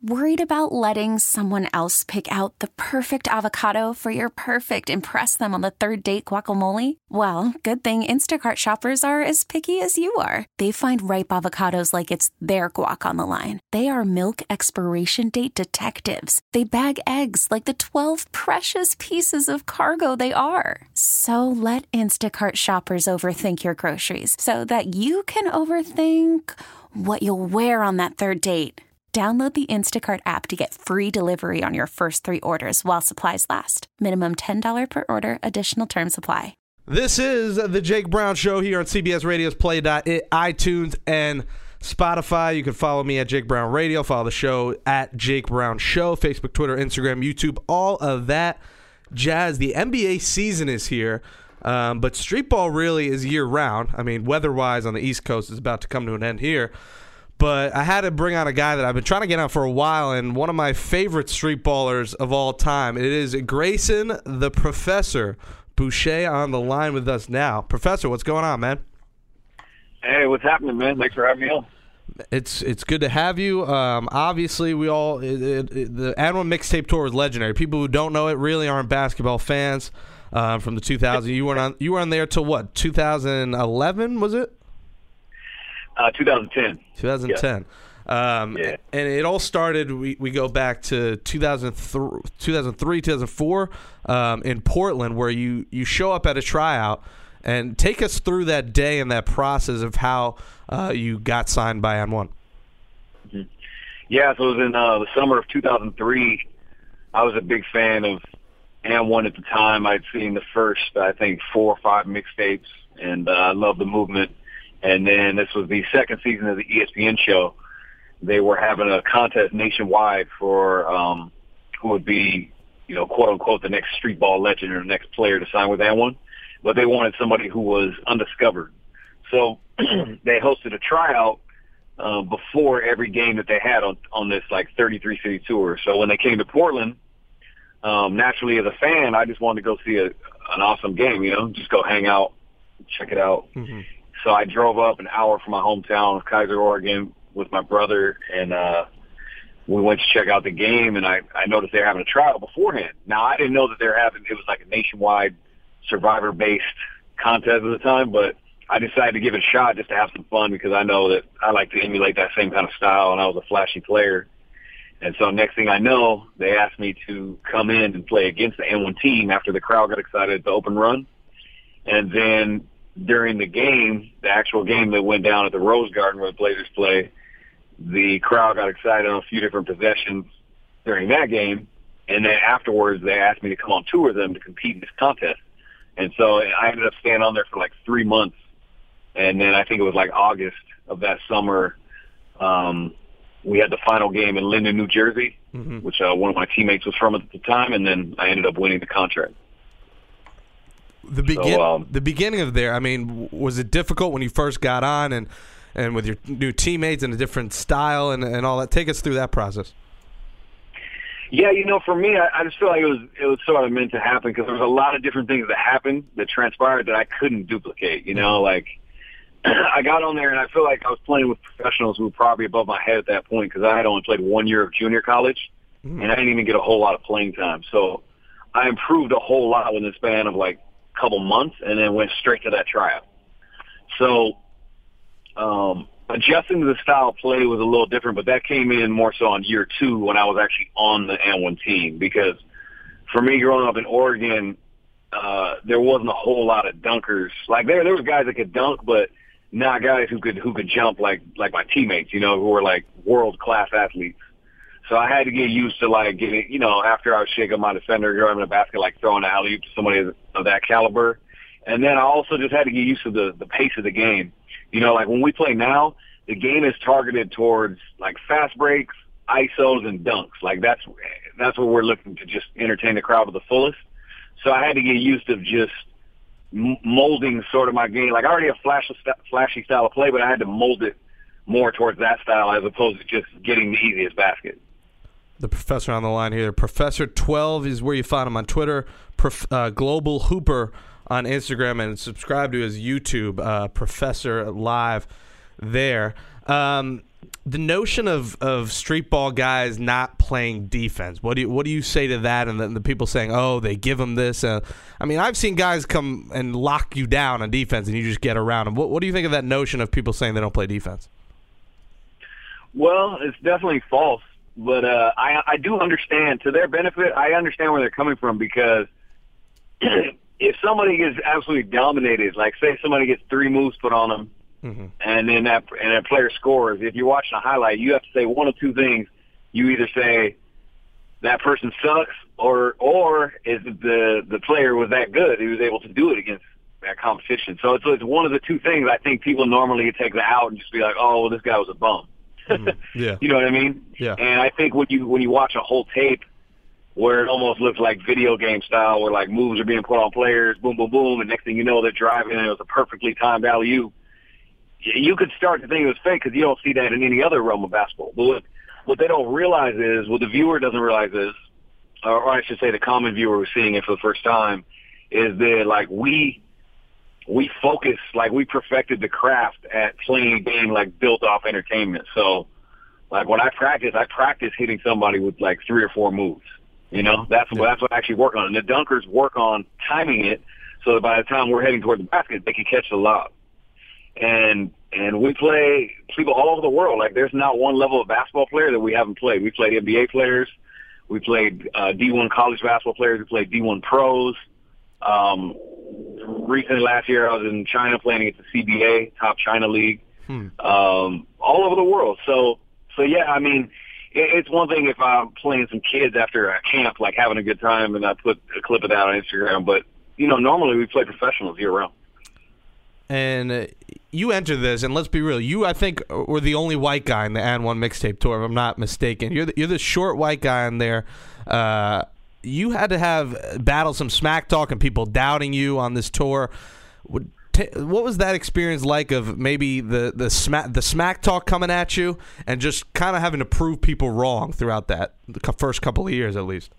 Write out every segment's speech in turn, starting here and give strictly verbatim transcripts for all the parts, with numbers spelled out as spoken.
Worried about letting someone else pick out the perfect avocado for your perfect impress them on the third date guacamole? Well, good thing Instacart shoppers are as picky as you are. They find ripe avocados like it's their guac on the line. They are milk expiration date detectives. They bag eggs like the twelve precious pieces of cargo they are. So let Instacart shoppers overthink your groceries so that you can overthink what you'll wear on that third date. Download the Instacart app to get free delivery on your first three orders while supplies last. Minimum ten dollars per order. Additional terms apply. This is the Jake Brown Show here on C B S Radio's Play dot it, iTunes, and Spotify. You can follow me at Jake Brown Radio. Follow the show at Jake Brown Show. Facebook, Twitter, Instagram, YouTube, all of that jazz. The N B A season is here, um, but street ball really is year-round. I mean, weather-wise on the East Coast is about to come to an end here. But I had to bring on a guy that I've been trying to get on for a while, and one of my favorite street ballers of all time. It is Grayson the Professor Boucher on the line with us now. Professor, what's going on, man? Hey, what's happening, man? Thanks for having me on. It's it's good to have you. Um, obviously, we all it, it, it, the And One Mixtape Tour was legendary. People who don't know it really aren't basketball fans uh, from the two thousands. You were on you were on there till what? two thousand eleven was it? Uh, twenty ten. twenty ten. Yeah. Um, yeah. And it all started, we, we go back to two thousand three, two thousand four um, in Portland, where you, you show up at a tryout. And take us through that day and that process of how uh, you got signed by And One. Mm-hmm. Yeah, so it was in uh, the summer of two thousand three. I was a big fan of And One at the time. I'd seen the first, I think, four or five mixtapes, and uh, I loved the movement. And then this was the second season of the E S P N show. They were having a contest nationwide for um, who would be, you know, quote unquote, the next street ball legend or the next player to sign with And One. But they wanted somebody who was undiscovered. So they hosted a tryout uh, before every game that they had on, on this like thirty-three city tour. So when they came to Portland, um, naturally as a fan, I just wanted to go see a, an awesome game, you know, just go hang out, check it out. Mm-hmm. So I drove up an hour from my hometown of Kaiser, Oregon with my brother, and uh, we went to check out the game, and I, I noticed they were having a trial beforehand. Now, I didn't know that they were having, it was like a nationwide survivor-based contest at the time, but I decided to give it a shot just to have some fun because I know that I like to emulate that same kind of style, and I was a flashy player. And so next thing I know, they asked me to come in and play against the And One team after the crowd got excited at the open run. And then during the game, the actual game that went down at the Rose Garden where the Blazers play, the crowd got excited on a few different possessions during that game. And then afterwards, they asked me to come on tour with them to compete in this contest. And so I ended up staying on there for like three months. And then I think it was like August of that summer, um, we had the final game in Linden, New Jersey, mm-hmm. which uh, one of my teammates was from at the time. And then I ended up winning the contract. The begin so, um, the beginning of there, I mean, was it difficult when you first got on and, and with your new teammates and a different style and, and all that? Take us through that process. Yeah, you know, for me, I, I just feel like it was it was sort of meant to happen because there was a lot of different things that happened that transpired that I couldn't duplicate. You know, like I got on there and I feel like I was playing with professionals who were probably above my head at that point because I had only played one year of junior college mm. and I didn't even get a whole lot of playing time. So I improved a whole lot within the span of like couple months and then went straight to that tryout. So um, adjusting to the style of play was a little different, but that came in more so on year two when I was actually on the And One team because for me growing up in Oregon, uh, there wasn't a whole lot of dunkers. Like there, there was guys that could dunk, but not guys who could, who could jump like, like my teammates, you know, who were like world-class athletes. So I had to get used to, like, getting, you know, after I would shake up my defender, grabbing a basket, like throwing an alley-oop to somebody of that caliber. And then I also just had to get used to the, the pace of the game. You know, like when we play now, the game is targeted towards, like, fast breaks, I S Os, and dunks. Like, that's that's what we're looking to just entertain the crowd to the fullest. So I had to get used to just molding sort of my game. Like, I already have flashy, flashy style of play, but I had to mold it more towards that style as opposed to just getting the easiest basket. The professor on the line here. Professor twelve is where you find him on Twitter. Prof, uh, Global Hooper on Instagram, and subscribe to his YouTube, uh, Professor Live there. Um, the notion of, of street ball guys not playing defense. What do you what do you say to that? And the, the people saying, "Oh, they give them this." Uh, I mean, I've seen guys come and lock you down on defense, and you just get around them. What What do you think of that notion of people saying they don't play defense? Well, it's definitely false, but uh, I I do understand, to their benefit. I understand where they're coming from, because if somebody gets absolutely dominated, like say somebody gets three moves put on them. Mm-hmm. And then that and that player scores. If you're watching a highlight, you have to say one of two things. You either say that person sucks, or or is the the player was that good, he was able to do it against that competition. So it's, it's one of the two things. I think people normally take the out and just be like, oh, well, this guy was a bum. Mm-hmm. Yeah, you know what I mean? Yeah. And I think when you when you watch a whole tape where it almost looks like video game style, where like moves are being put on players, boom, boom, boom, and next thing you know, they're driving and it was a perfectly timed alley-oop. You could start to think it was fake because you don't see that in any other realm of basketball. But what, what they don't realize is, what the viewer doesn't realize is, or I should say the common viewer who's seeing it for the first time, is that, like, we we focus, like, we perfected the craft at playing a game, like, built off entertainment. So, like, when I practice, I practice hitting somebody with, like, three or four moves. You know, that's what, that's what I actually work on. And the dunkers work on timing it so that by the time we're heading toward the basket, they can catch the lob. And and we play people all over the world. Like, there's not one level of basketball player that we haven't played. We played N B A players. We played uh, D one college basketball players. We played D one pros. Um, recently, last year, I was in China playing at the C B A, top China league, hmm. um, all over the world. So, so yeah, I mean, it, it's one thing if I'm playing some kids after a camp, like having a good time, and I put a clip of that on Instagram. But, you know, normally we play professionals year-round. And uh, you entered this, and let's be real, you, I think, were the only white guy in the And One mixtape tour, if I'm not mistaken. You're the, you're the short white guy in there. Uh, you had to have battle some smack talk and people doubting you on this tour. What was that experience like, of maybe the, the, smack, the smack talk coming at you and just kind of having to prove people wrong throughout that, the first couple of years at least?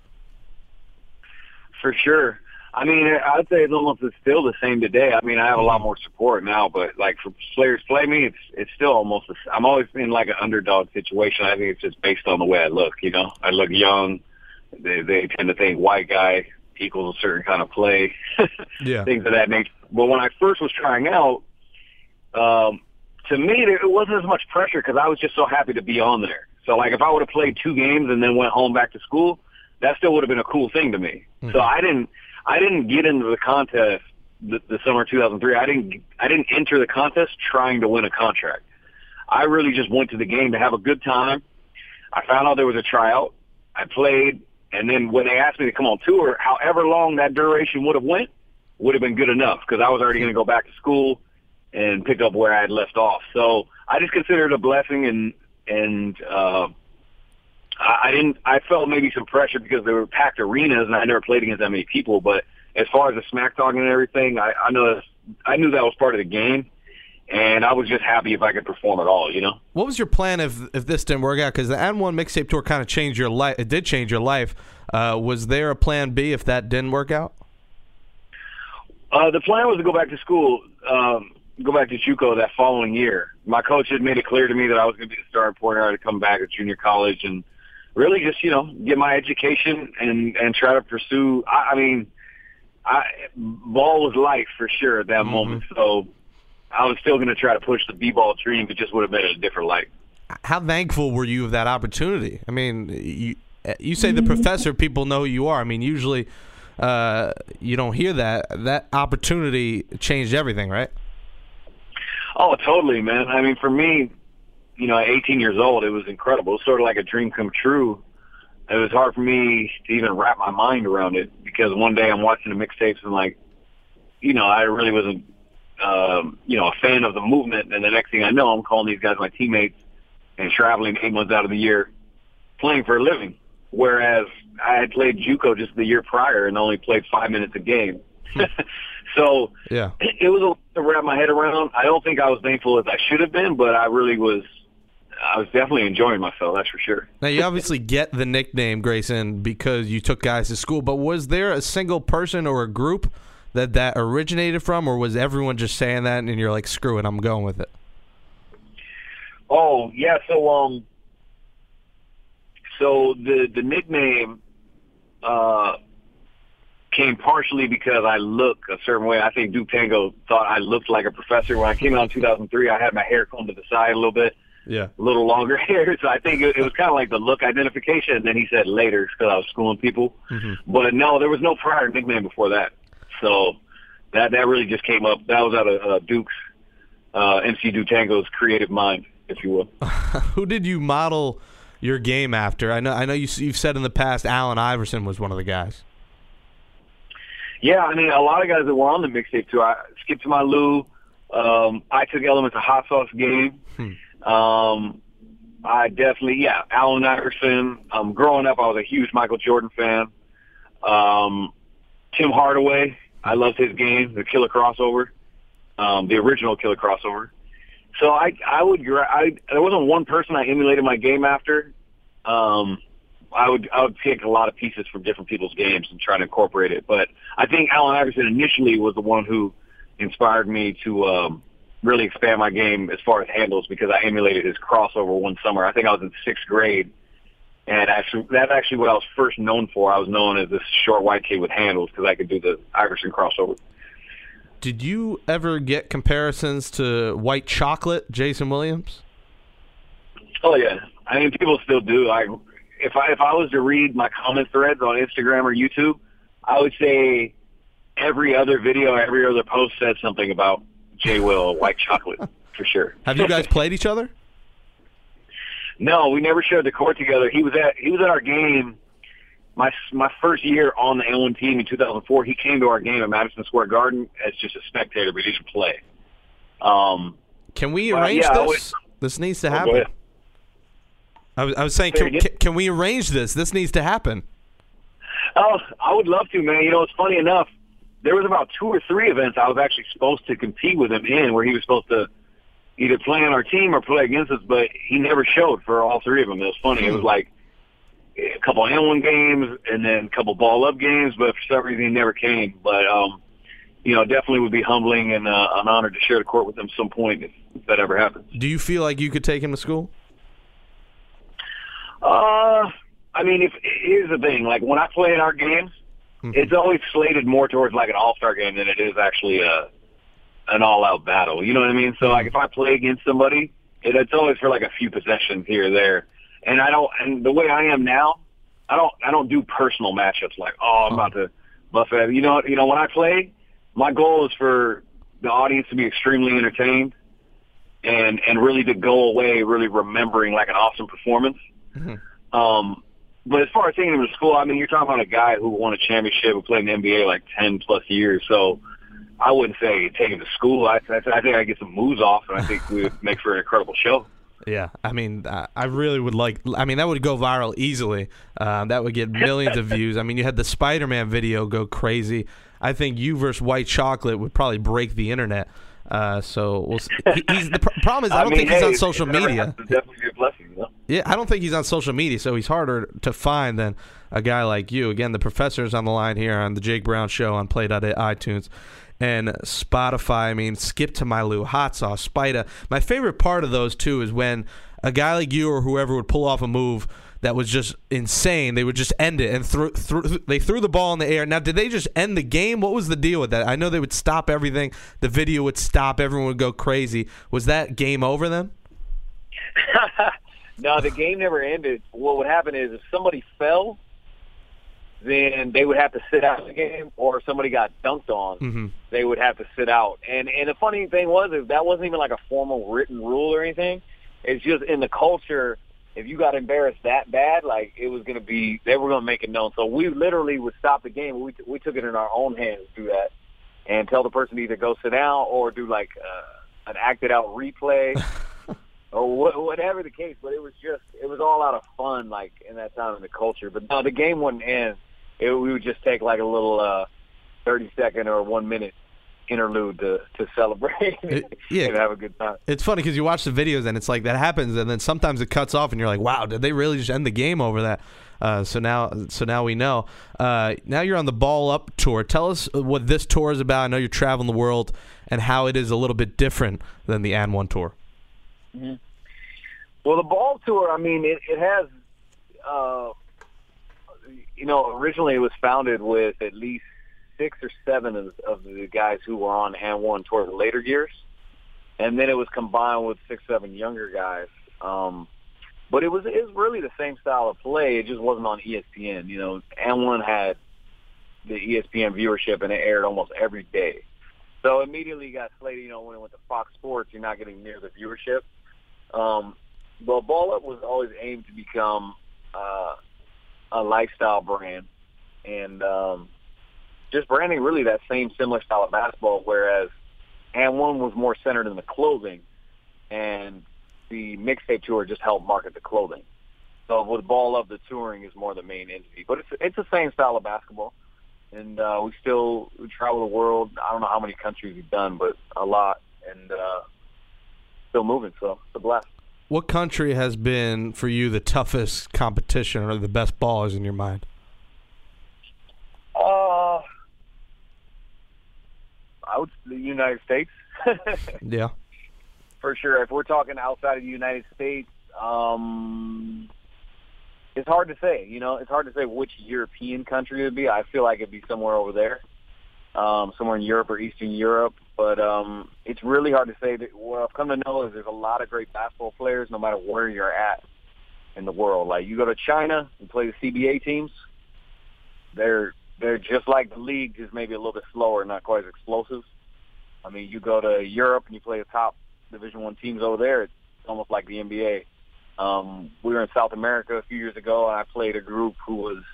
For sure. I mean, I'd say it's almost it's still the same today. I mean, I have a lot more support now, but like for players play me, it's it's still almost. The, I'm always in like an underdog situation. I think it's just based on the way I look. You know, I look young. They they tend to think white guy equals a certain kind of play, yeah, things of that nature. But when I first was trying out, um, to me, it wasn't as much pressure because I was just so happy to be on there. So like, if I would have played two games and then went home back to school, that still would have been a cool thing to me. Mm-hmm. So I didn't. I didn't get into the contest the, the summer two thousand three. I didn't I didn't enter the contest trying to win a contract. I really just went to the game to have a good time. I found out there was a tryout. I played, and then when they asked me to come on tour, however long that duration would have went, would have been good enough because I was already going to go back to school and pick up where I had left off. So I just considered it a blessing, and and uh, I didn't. I felt maybe some pressure because they were packed arenas, and I never played against that many people. But as far as the smack talking and everything, I, I know that's, I knew that was part of the game, and I was just happy if I could perform at all. You know. What was your plan if if this didn't work out? Because the And One mixtape tour kind of changed your life. It did change your life. Uh, was there a plan B if that didn't work out? Uh, the plan was to go back to school, um, go back to JUCO that following year. My coach had made it clear to me that I was going to be the starting point guard to come back at junior college and really just, you know, get my education and, and try to pursue. I, I mean, I, ball was life for sure at that mm-hmm. moment. So I was still going to try to push the B-ball dream, but just would have been in a different light. How thankful were you of that opportunity? I mean, you, you say the professor, people know who you are. I mean, usually uh, you don't hear that. That opportunity changed everything, right? Oh, totally, man. I mean, for me, you know, at eighteen years old, it was incredible. It was sort of like a dream come true. It was hard for me to even wrap my mind around it because one day I'm watching the mixtapes and, like, you know, I really wasn't, um, you know, a fan of the movement. And the next thing I know, I'm calling these guys my teammates and traveling eight months out of the year playing for a living. Whereas I had played JUCO just the year prior and only played five minutes a game. So yeah, it was a lot to wrap my head around. I don't think I was thankful as I should have been, but I really was. I was definitely enjoying myself, that's for sure. Now, you obviously get the nickname, Grayson, because you took guys to school, but was there a single person or a group that that originated from, or was everyone just saying that and you're like, screw it, I'm going with it? Oh yeah, so um, so the the nickname uh came partially because I look a certain way. I think Duke Tango thought I looked like a professor. When I came out in two thousand three, I had my hair combed to the side a little bit. Yeah. A little longer hair. So I think it, it was kind of like the look identification. And then he said later because I was schooling people. Mm-hmm. But no, there was no prior nickname before that. So that that really just came up. That was out of uh, Duke's, uh, M C Duke Tango's creative mind, if you will. Who did you model your game after? I know I know you, you've said in the past Allen Iverson was one of the guys. Yeah, I mean, a lot of guys that were on the mixtape, too. I Skip to My Lou. Um, I took elements of Hot Sauce Game. Hmm. Um, I definitely, yeah, Allen Iverson. Um, growing up, I was a huge Michael Jordan fan. Um, Tim Hardaway. I loved his game, the Killer Crossover, um, the original Killer Crossover. So I, I would, I, there wasn't one person I emulated my game after. Um, I would I would pick a lot of pieces from different people's games and try to incorporate it. But I think Allen Iverson initially was the one who inspired me to um, really expand my game as far as handles because I emulated his crossover one summer. I think I was in sixth grade, and actually that's actually what I was first known for. I was known as this short white kid with handles because I could do the Iverson crossover. Did you ever get comparisons to White Chocolate, Jason Williams? Oh, yeah. I mean, people still do. I If I if I was to read my comment threads on Instagram or YouTube, I would say every other video, every other post said something about J. Will White Chocolate for sure. Have you guys played each other? No, we never shared the court together. He was at he was at our game my my first year on the A one team in two thousand four. He came to our game at Madison Square Garden as just a spectator, but he didn't play. Um, Can we arrange yeah, this? Always, this needs to oh, happen. I was, I was saying, can, can, can we arrange this? This needs to happen. Oh, I would love to, man. You know, it's funny enough. There was about two or three events I was actually supposed to compete with him in where he was supposed to either play on our team or play against us, but he never showed for all three of them. It was funny. It was like a couple N one games and then a couple ball-up games, but for some reason he never came. But, um, you know, definitely would be humbling and uh, an honor to share the court with him at some point if, if that ever happens. Do you feel like you could take him to school? Uh, I mean, if here's the thing. Like, when I play in our games, mm-hmm. it's always slated more towards, like, an all-star game than it is actually a, an all-out battle. You know what I mean? So, like, if I play against somebody, it, it's always for, like, a few possessions here or there. And I don't – and the way I am now, I don't I don't do personal matchups like, oh, I'm about to buff it. You know, you know, when I play, my goal is for the audience to be extremely entertained and, and really to go away really remembering, like, an awesome performance. Mm-hmm. Um, but as far as taking him to school, I mean, you're talking about a guy who won a championship and played in the N B A like ten plus years. So I wouldn't say take him to school. I, I, I think I get some moves off, and I think we would make for an incredible show. Yeah, I mean, I really would like. I mean, that would go viral easily. Uh, that would get millions of views. I mean, you had the Spider-Man video go crazy. I think you versus White Chocolate would probably break the internet. Uh, so we'll see. He, he's, the pr- problem is I don't I mean, think he's hey, on social media. Definitely be a blessing, you know? Yeah, I don't think he's on social media, so he's harder to find than a guy like you. Again, the professor's on the line here on the Jake Brown Show on Play dot iTunes and Spotify. I mean, Skip to My Lou, Hot Sauce, Spida. My favorite part of those two is when a guy like you or whoever would pull off a move that was just insane. They would just end it and threw, threw, they threw the ball in the air. Now, did they just end the game? What was the deal with that? I know they would stop everything. The video would stop. Everyone would go crazy. Was that game over then? No, the game never ended. What would happen is if somebody fell, then they would have to sit out the game, or if somebody got dunked on, mm-hmm. they would have to sit out. And and the funny thing was is that wasn't even like a formal written rule or anything. It's just in the culture, if you got embarrassed that bad, like it was going to be, they were going to make it known. So we literally would stop the game. We we took it in our own hands to do that and tell the person to either go sit down or do like uh, an acted out replay or wh- whatever the case. But it was just, it was all out of fun, like in that time in the culture. But no, the game wouldn't end. It, we would just take like a little uh, thirty second or one minute interlude to, to celebrate it, yeah, and have a good time. It's funny because you watch the videos and it's like that happens, and then sometimes it cuts off and you're like, wow, did they really just end the game over that? Uh, so now so now we know. Uh, now you're on the Ball Up tour. Tell us what this tour is about. I know you're traveling the world and how it is a little bit different than the A N one tour. Mm-hmm. Well, the ball tour, I mean, it, it has, uh, you know, originally it was founded with at least six or seven of, of the guys who were on And One toward the later years. And then it was combined with six, seven younger guys. Um, but it was it was really the same style of play. It just wasn't on E S P N. You know, And One had the E S P N viewership, and it aired almost every day. So immediately you got slated, you know, when it went to Fox Sports, you're not getting near the viewership. Um, but Ball Up was always aimed to become uh, a lifestyle brand. And um, just branding really that same similar style of basketball, whereas And One was more centered in the clothing, and the mixtape tour just helped market the clothing. So with Ball Up, the touring is more the main entity. But it's it's the same style of basketball. And uh, we still we travel the world. I don't know how many countries we've done, but a lot. And uh, still moving, so it's a blast. What country has been, for you, the toughest competition or the best ballers in your mind? Uh, I would the United States. Yeah. For sure. If we're talking outside of the United States, um, it's hard to say. You know, it's hard to say which European country it would be. I feel like it'd be somewhere over there, um, somewhere in Europe or Eastern Europe. But um, it's really hard to say. That, what I've come to know is there's a lot of great basketball players no matter where you're at in the world. Like, you go to China and play the C B A teams, they're they're just like the league, just maybe a little bit slower, not quite as explosive. I mean, you go to Europe and you play the top Division One teams over there, it's almost like the N B A. Um, we were in South America a few years ago, and I played a group who was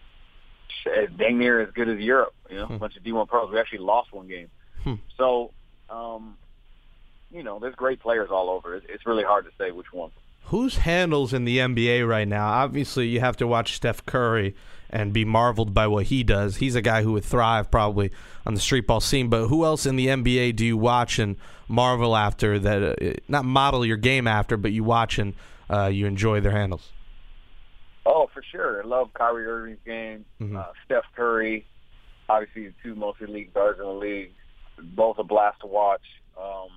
dang near as good as Europe. You know, hmm. a bunch of D one pros. We actually lost one game. Hmm. So, um, you know, there's great players all over. It's, it's really hard to say which one. Who's handles in the N B A right now? Obviously, you have to watch Steph Curry and be marveled by what he does. He's a guy who would thrive probably on the street ball scene. But who else in the N B A do you watch and marvel after, that uh, not model your game after, but you watch and uh, you enjoy their handles? Oh, for sure. I love Kyrie Irving's game. Mm-hmm. Uh, Steph Curry, obviously the two most elite guards in the league. Both a blast to watch. Um,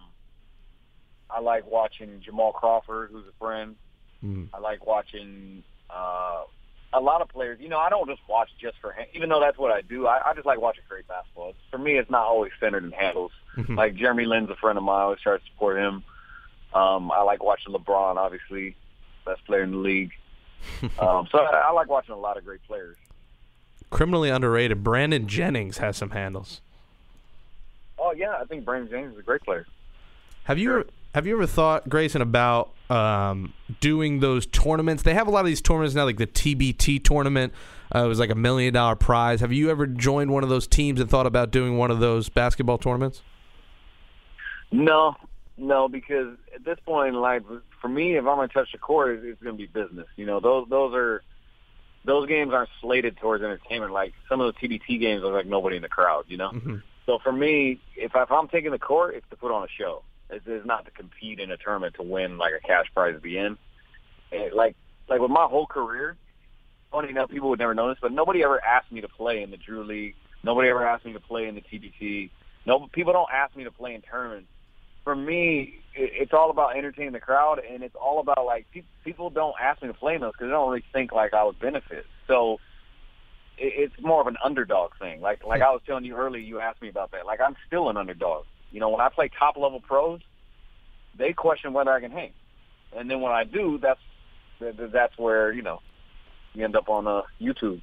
I like watching Jamal Crawford, who's a friend. Mm. I like watching uh, a lot of players. You know, I don't just watch just for him, even though that's what I do. I, I just like watching great basketball. For me, it's not always centered in handles. Mm-hmm. Like Jeremy Lin's a friend of mine. I always try to support him. Um, I like watching LeBron, obviously, best player in the league. um, so I, I like watching a lot of great players. Criminally underrated, Brandon Jennings has some handles. Oh, yeah, I think Brandon Jennings is a great player. Have you sure. have you ever thought, Grayson, about um, doing those tournaments? They have a lot of these tournaments now, like the T B T tournament. Uh, it was like a million dollar prize. Have you ever joined one of those teams and thought about doing one of those basketball tournaments? No, no, because at this point in life, for me, if I'm going to touch the court, it's, it's going to be business. You know, those those are those games aren't slated towards entertainment. Like some of the T B T games, there's like nobody in the crowd. You know. Mm-hmm. So for me, if, I, if I'm taking the court, it's to put on a show. It's, it's not to compete in a tournament to win like a cash prize at the end. And like like with my whole career, funny enough, people would never know this, but nobody ever asked me to play in the Drew League. Nobody ever asked me to play in the T B T. No, people don't ask me to play in tournaments. For me, it, it's all about entertaining the crowd, and it's all about like pe- people don't ask me to play in those because they don't really think like I would benefit. So it's more of an underdog thing. Like like I was telling you earlier, you asked me about that. Like, I'm still an underdog. You know, when I play top-level pros, they question whether I can hang. And then when I do, that's that's where, you know, you end up on uh, YouTube.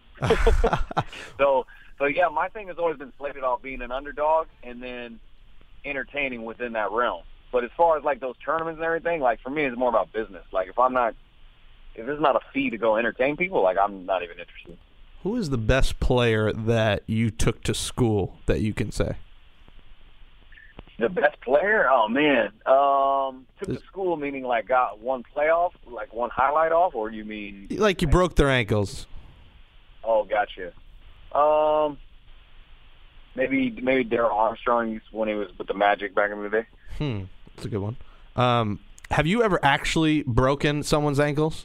so, so, yeah, my thing has always been slated off being an underdog and then entertaining within that realm. But as far as, like, those tournaments and everything, like, for me, it's more about business. Like, if I'm not – if it's not a fee to go entertain people, like, I'm not even interested. Who is the best player that you took to school that you can say? The best player? Oh, man. Um, took to school meaning like got one playoff, like one highlight off, or you mean? Like you broke their ankles. Oh, gotcha. Um, maybe maybe Darryl Armstrong when he was with the Magic back in the day. Hmm, that's a good one. Um, have you ever actually broken someone's ankles?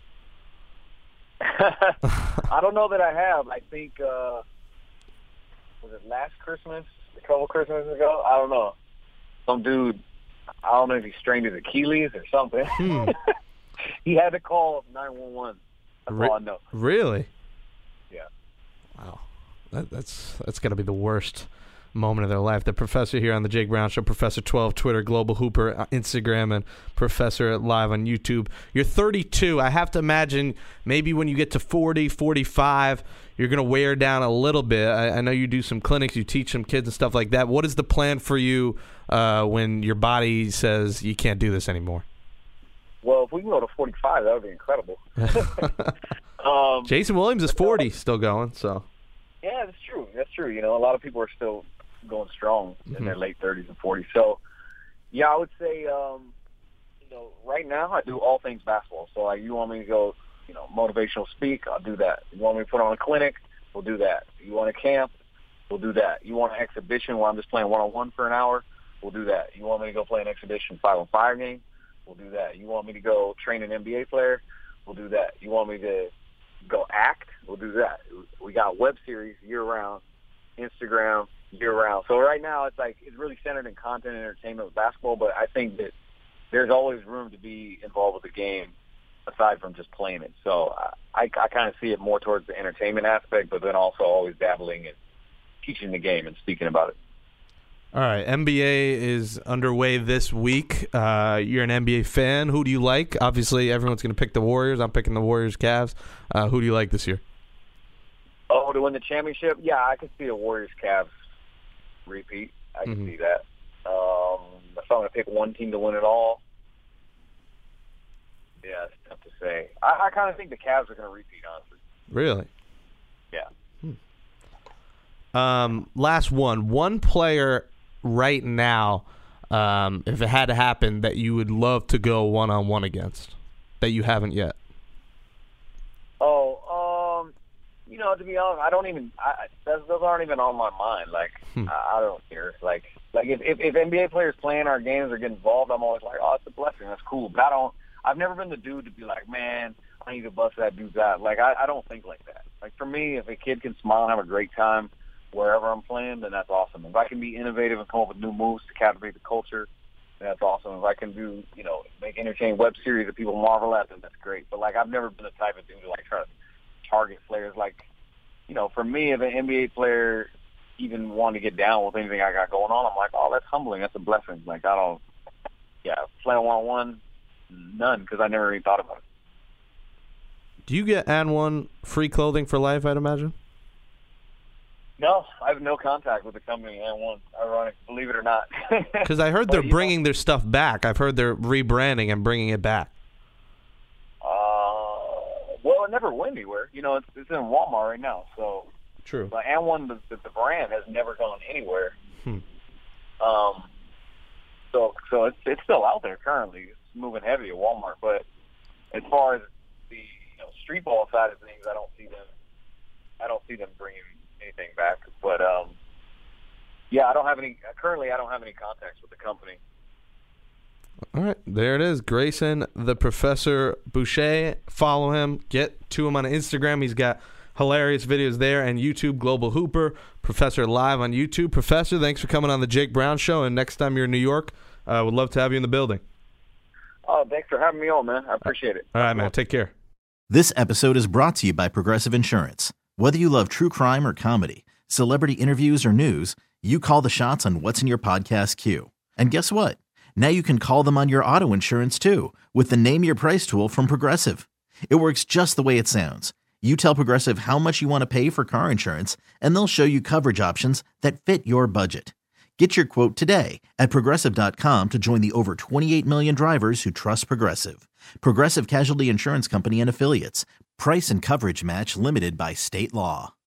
I don't know that I have. I think, uh, was it last Christmas, a couple Christmases ago? I don't know. Some dude, I don't know if he strained his Achilles or something. Hmm. he had to call nine one one. That's Re- all I know. Really? Yeah. Wow. That, that's that's got to be the worst moment of their life. The Professor here on the Jake Brown Show, Professor twelve, Twitter, Global Hooper, Instagram, and Professor live on YouTube. You're thirty-two. I have to imagine maybe when you get to forty, forty-five, you're going to wear down a little bit. I, I know you do some clinics, you teach some kids and stuff like that. What is the plan for you uh, when your body says you can't do this anymore? Well, if we can go to forty-five, that would be incredible. um, Jason Williams is forty, still going, so. Yeah, that's true. That's true. You know, a lot of people are still going strong mm-hmm. in their late thirties and forties. So, yeah, I would say, um, you know, right now I do all things basketball. So, like, you want me to go, you know, motivational speak, I'll do that. You want me to put on a clinic, we'll do that. You want a camp, we'll do that. You want an exhibition where I'm just playing one-on-one for an hour, we'll do that. You want me to go play an exhibition five-on-five game, we'll do that. You want me to go train an N B A player, we'll do that. You want me to go act, we'll do that. We got web series year-round, Instagram year-round. So right now it's like it's really centered in content and entertainment with basketball, but I think that there's always room to be involved with the game aside from just playing it. So I, I kind of see it more towards the entertainment aspect, but then also always dabbling in teaching the game and speaking about it. All right, N B A is underway this week. Uh, you're an N B A fan. Who do you like? Obviously, everyone's going to pick the Warriors. I'm picking the Warriors, Cavs. Uh, who do you like this year? Oh, to win the championship? Yeah, I could see a Warriors Cavs repeat. I can mm-hmm. see that. Um, if I'm going to pick one team to win it all, yeah, it's tough to say. I, I kind of think the Cavs are going to repeat, honestly. Really? Yeah. Hmm. Um, last one. One player right now, um, if it had to happen, that you would love to go one-on-one against, that you haven't yet. Oh, um, you know, to be honest, I don't even. I, those, those aren't even on my mind. Like, hmm. I, I don't care. Like, like if, if if N B A players playing our games or get involved, I'm always like, oh, it's a blessing. That's cool. But I don't. I've never been the dude to be like, man, I need to bust that dude's out. Like, I, I don't think like that. Like, for me, if a kid can smile and have a great time wherever I'm playing, then that's awesome. If I can be innovative and come up with new moves to captivate the culture, then that's awesome. If I can do, you know, make entertaining web series that people marvel at, then that's great. But, like, I've never been the type of dude to, like, try to target players. Like, you know, for me, if an N B A player even wanted to get down with anything I got going on, I'm like, oh, that's humbling. That's a blessing. Like, I don't, yeah, play one-on-one, none, because I never even thought about it. Do you get N one free clothing for life, I'd imagine? No, I have no contact with the company N one, ironic, believe it or not. Because I heard they're bringing know. their stuff back. I've heard they're rebranding and bringing it back. Uh, well, it never went anywhere. You know, it's, it's in Walmart right now. So, true. But N one, the, the, the brand, has never gone anywhere. Hmm. Um, so so it's it's still out there currently. It's moving heavy at Walmart. But as far as the you know, street ball side of things, I don't see them. I don't see them bringing anything back. But um, yeah, I don't have any. Currently, I don't have any contacts with the company. All right, there it is. Grayson, the Professor Boucher. Follow him. Get to him on Instagram. He's got hilarious videos there, and YouTube, Global Hooper. Professor live on YouTube. Professor, thanks for coming on the Jake Brown Show. And next time you're in New York, I uh, would love to have you in the building. Oh, thanks for having me on, man. I appreciate it. All right, man. Take care. This episode is brought to you by Progressive Insurance. Whether you love true crime or comedy, celebrity interviews or news, you call the shots on what's in your podcast queue. And guess what? Now you can call them on your auto insurance too with the Name Your Price tool from Progressive. It works just the way it sounds. You tell Progressive how much you want to pay for car insurance, and they'll show you coverage options that fit your budget. Get your quote today at Progressive dot com to join the over twenty-eight million drivers who trust Progressive. Progressive Casualty Insurance Company and Affiliates. Price and coverage match limited by state law.